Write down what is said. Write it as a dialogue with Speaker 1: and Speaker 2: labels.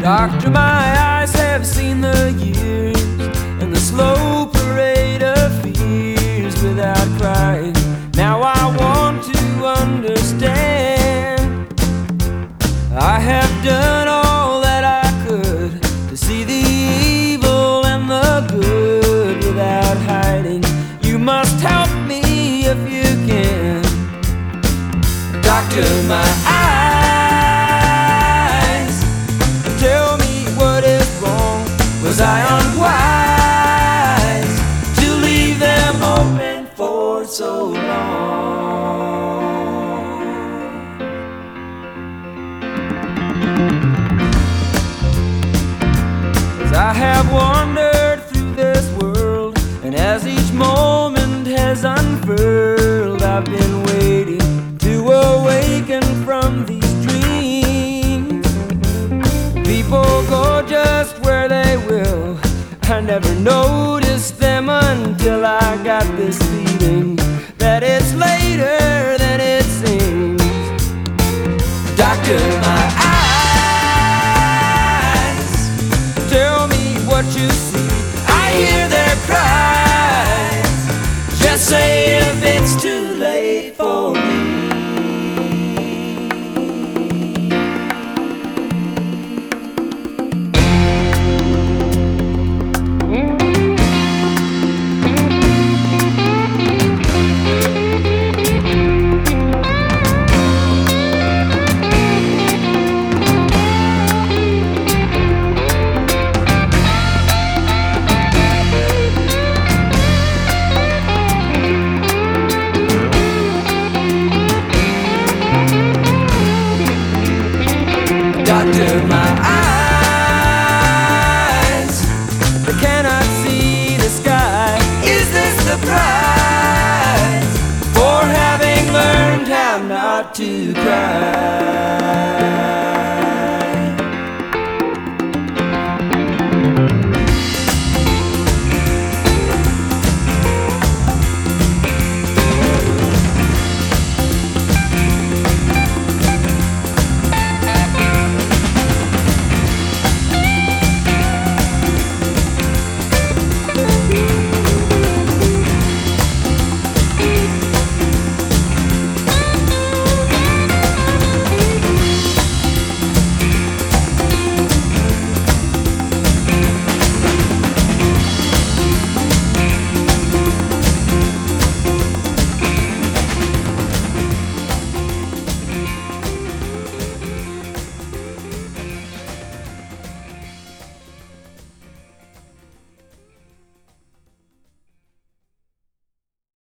Speaker 1: Doctor, my eyes have seen the years and the slow parade of fears without crying. Now I want to understand. I have done all that I could to see the evil and the good without hiding. You must help me if you can. Doctor, my eyes, tell me what is wrong. Was I unwise to leave them open for so long? 'Cause I have wandered through this world, and as each moment has unfurled, I've been waiting to awaken from these dreams. People go just where they will. I never noticed them until I got this feeling that it's later than it seems. Doctor, my eyes, tell me what you see. I hear their cries. Just say if it's too late for me. Doctor, my eyes, they cannot see the sky. Is this the price for having learned how not to